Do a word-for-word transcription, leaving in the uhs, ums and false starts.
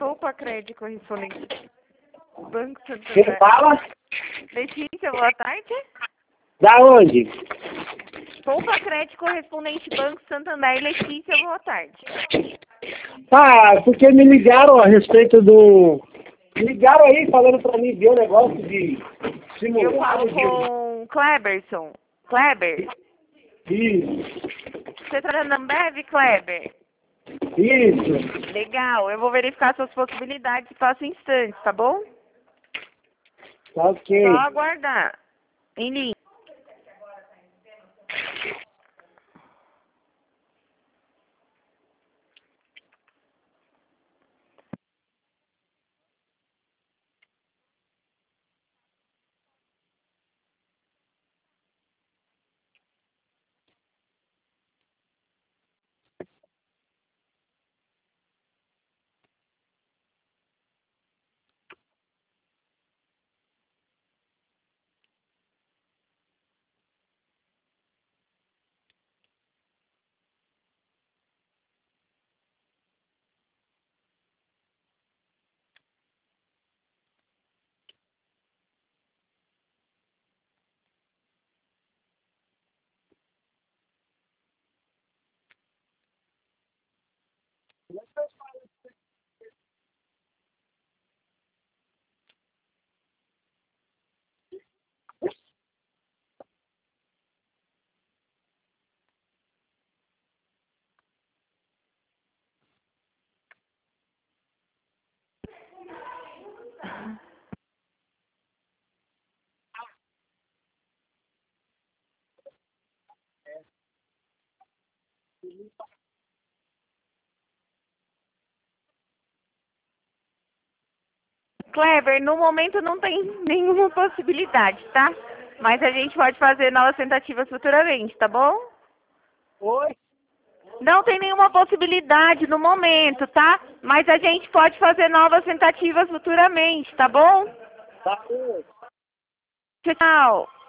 Poupa Crédito correspondente Banco Quem Santander. fala? Letícia, boa tarde. Da onde? Poupa Crédito correspondente Banco Santander. Letícia, boa tarde. Ah, porque me ligaram a respeito do... Me ligaram aí falando pra mim ver o negócio de Eu simulado falo de... com Kleberson. Kleber, Isso, você tá na Ambev, Kleber? isso. Legal, eu vou verificar suas possibilidades e faço instantes, tá bom? Tá ok. Só aguardar. Em linha. Kleber, no momento não tem nenhuma possibilidade, tá? Mas a gente pode fazer novas tentativas futuramente, tá bom? Oi? Não tem nenhuma possibilidade no momento, tá? Mas a gente pode fazer novas tentativas futuramente, tá bom? Tá bom. Tchau.